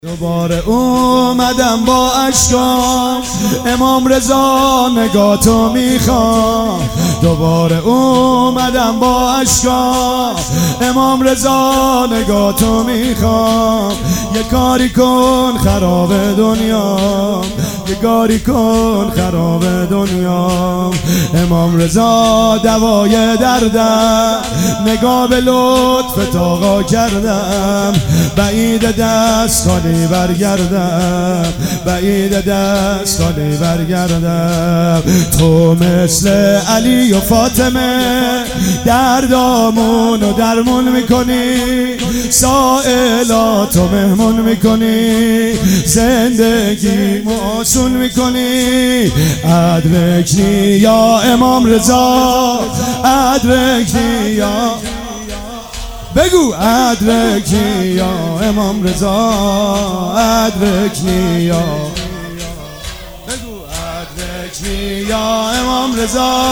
دوباره اومدم با اشکام امام رضا نگاتو میخوام. دوباره اومدم با اشکام امام رضا نگاتو میخوام. یه کاری کن خراب دنیا، یه کاری کن خراب دنیا. امام رضا دوای دردم، نگاه به لطف آقا کردم. بعید دست خالی برگردم، بعید دست خالی برگردم. تو مثل علی و فاطمه دردامون و درمون میکنی، سائلاتو مهمون میکنی، زندگی آسون میکنی. ادرکنی یا امام رضا، ادرکنی یا بگو ادرکنی یا امام رضا، ادرکنی یا بگو ادرکنی یا امام رضا.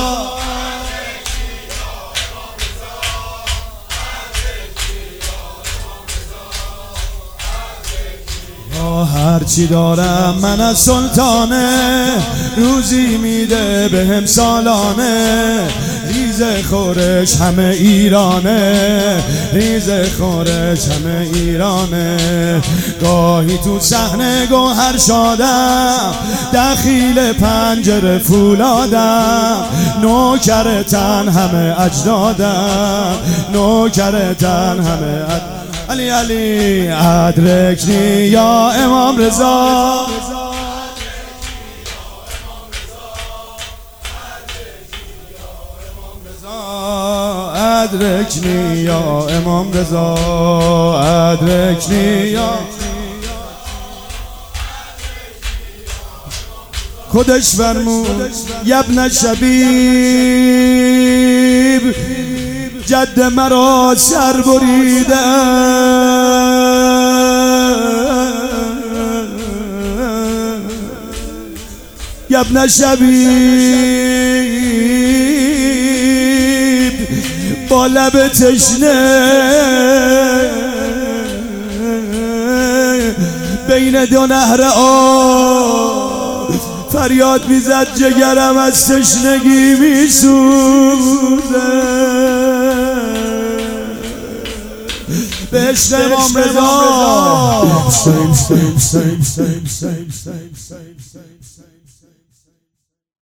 هرچی دارم من از سلطانه، روزی میده بهم سالانه. ریز خورش همه ایرانه، ریز خورش همه ایرانه. گاهی تو صحنه گوهر شادم، دخیل پنجره فولادم. نوکر تن همه اجدادم، نوکر تن همه علی علی. ادرکنی یا امام رضا، ادرکنی یا امام رضا، ادرکنی یا خودش فرمود یبن شبیب، جد مرا سر بریده. یبن شبیب با لب تشنه، بین دو نهر آب فریاد میزد، جگرم از تشنگی میسوزه. به عشق امام رضا